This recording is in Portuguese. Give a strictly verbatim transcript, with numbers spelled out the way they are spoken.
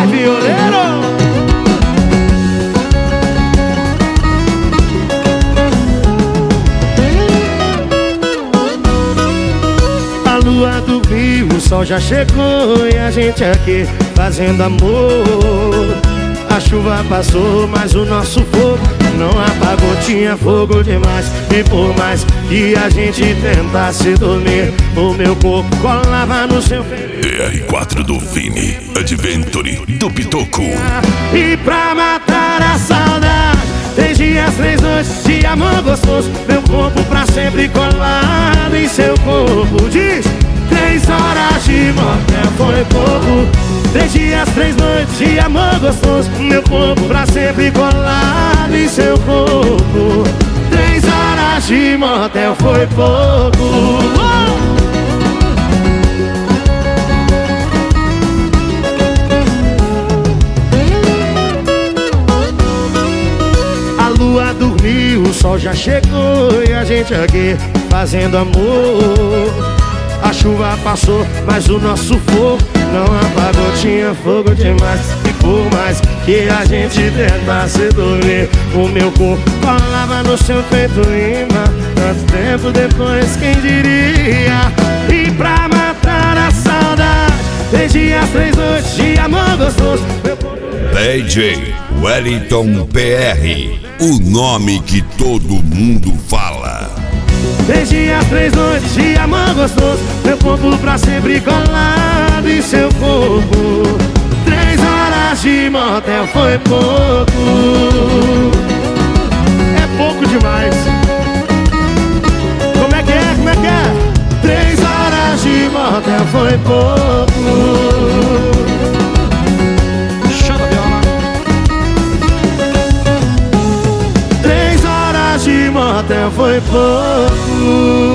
Vai, violeiro! A lua dormiu, o sol já chegou e a gente aqui fazendo amor. A chuva passou, mas o nosso fogo não apagou. Tinha fogo demais e por mais que a gente tentasse dormir, o meu corpo colava no seu peito. D R quatro do Vini, Adventure do Pitoco. E pra matar a saudade, três dias, três noites de amor gostoso, meu corpo pra sempre colado em seu corpo. Diz, três horas de motel foi pouco. Três dias, três noites de amor gostoso, meu corpo pra sempre colado em seu corpo. Três horas de motel foi pouco. A lua dormiu, o sol já chegou e a gente aqui fazendo amor. A chuva passou, mas o nosso fogo não apagou. Tinha fogo demais e por mais que a gente tentasse dormir, o meu corpo colava no seu peito imã. Tanto tempo depois, quem diria? E pra matar a saudade, três dias, três noites de amor gostoso, meu corpo... D J Wellington P R, o nome que todo mundo fala. Três dias, três noites de amor gostoso, meu corpo pra sempre colado em seu corpo. Três horas de motel foi pouco. É pouco demais. Como é que é, como é que é? Três horas de motel foi pouco. Chama a viola. Três horas de motel foi pouco.